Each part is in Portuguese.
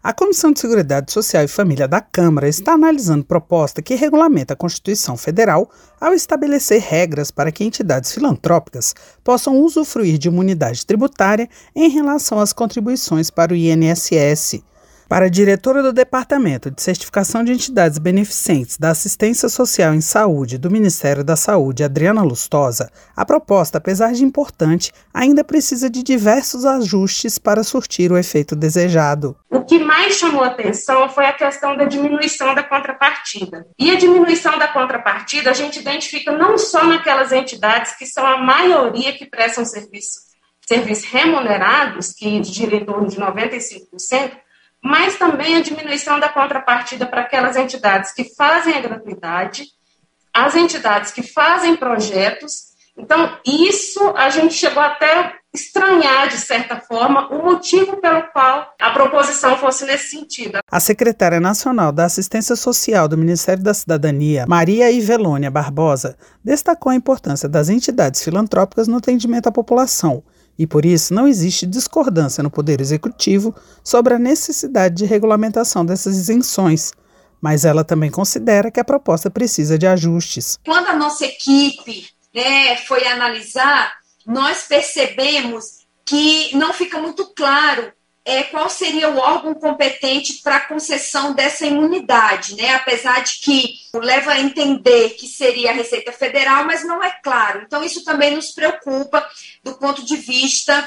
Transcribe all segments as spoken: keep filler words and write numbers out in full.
A Comissão de Seguridade Social e Família da Câmara está analisando proposta que regulamenta a Constituição Federal ao estabelecer regras para que entidades filantrópicas possam usufruir de imunidade tributária em relação às contribuições para o I N S S. Para a diretora do Departamento de Certificação de Entidades Beneficentes da Assistência Social em Saúde do Ministério da Saúde, Adriana Lustosa, a proposta, apesar de importante, ainda precisa de diversos ajustes para surtir o efeito desejado. O que mais chamou a atenção foi a questão da diminuição da contrapartida. E a diminuição da contrapartida a gente identifica não só naquelas entidades que são a maioria que prestam serviços, serviços remunerados, que gira em torno de noventa e cinco por cento, mas também a diminuição da contrapartida para aquelas entidades que fazem a gratuidade, as entidades que fazem projetos. Então, isso a gente chegou até a estranhar, de certa forma, o motivo pelo qual a proposição fosse nesse sentido. A secretária nacional da Assistência Social do Ministério da Cidadania, Maria Ivelônia Barbosa, destacou a importância das entidades filantrópicas no atendimento à população. E por isso não existe discordância no Poder Executivo sobre a necessidade de regulamentação dessas isenções, mas ela também considera que a proposta precisa de ajustes. Quando a nossa equipe né, foi analisar, nós percebemos que não fica muito claro é, qual seria o órgão competente para a concessão dessa imunidade, né? Apesar de que leva a entender que seria a Receita Federal, mas não é claro. Então, isso também nos preocupa do ponto de vista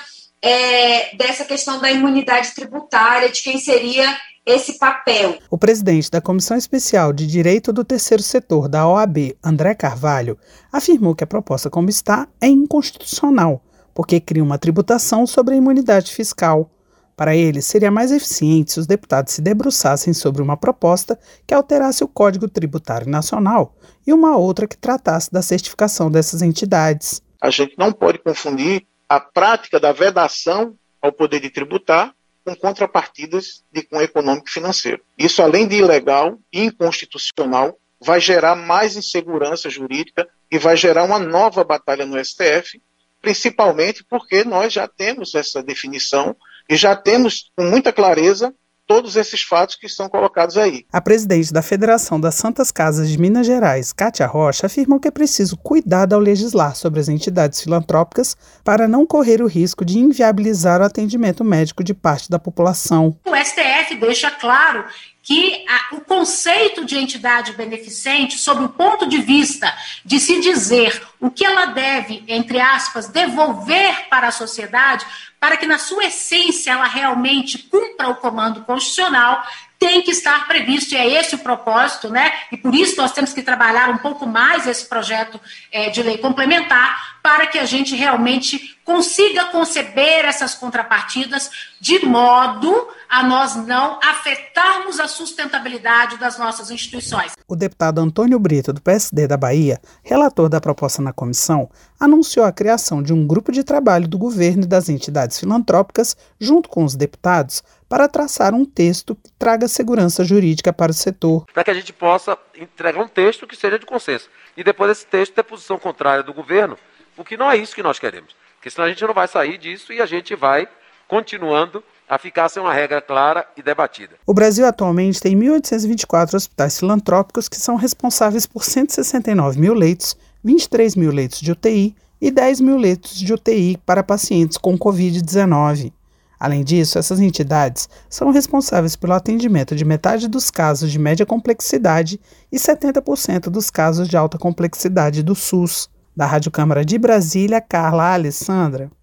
é, dessa questão da imunidade tributária, de quem seria esse papel. O presidente da Comissão Especial de Direito do Terceiro Setor da O A B, André Carvalho, afirmou que a proposta como está é inconstitucional, porque cria uma tributação sobre a imunidade fiscal. Para ele, seria mais eficiente se os deputados se debruçassem sobre uma proposta que alterasse o Código Tributário Nacional e uma outra que tratasse da certificação dessas entidades. A gente não pode confundir a prática da vedação ao poder de tributar com contrapartidas de cunho econômico e financeiro. Isso, além de ilegal e inconstitucional, vai gerar mais insegurança jurídica e vai gerar uma nova batalha no S T F, principalmente porque nós já temos essa definição e já temos com muita clareza todos esses fatos que são colocados aí. A presidente da Federação das Santas Casas de Minas Gerais, Kátia Rocha, afirmou que é preciso cuidado ao legislar sobre as entidades filantrópicas para não correr o risco de inviabilizar o atendimento médico de parte da população. O S T F deixa claro que a, o conceito de entidade beneficente, sob o ponto de vista de se dizer o que ela deve, entre aspas, devolver para a sociedade, para que na sua essência ela realmente cumpra o comando constitucional, tem que estar previsto, e é esse o propósito, né? E por isso nós temos que trabalhar um pouco mais esse projeto é, de lei complementar, para que a gente realmente consiga conceber essas contrapartidas de modo a nós não afetarmos a sustentabilidade das nossas instituições. O deputado Antônio Brito, do P S D da Bahia, relator da proposta na comissão, anunciou a criação de um grupo de trabalho do governo e das entidades filantrópicas, junto com os deputados, para traçar um texto que traga segurança jurídica para o setor. Para que a gente possa entregar um texto que seja de consenso. E depois desse texto ter posição contrária do governo, porque não é isso que nós queremos. Porque senão a gente não vai sair disso e a gente vai continuando a ficar sem uma regra clara e debatida. O Brasil atualmente tem mil oitocentos e vinte e quatro hospitais filantrópicos que são responsáveis por cento e sessenta e nove mil leitos, vinte e três mil leitos de U T I e dez mil leitos de U T I para pacientes com covid dezenove. Além disso, essas entidades são responsáveis pelo atendimento de metade dos casos de média complexidade e setenta por cento dos casos de alta complexidade do SUS. Da Rádio Câmara de Brasília, Carla Alessandra.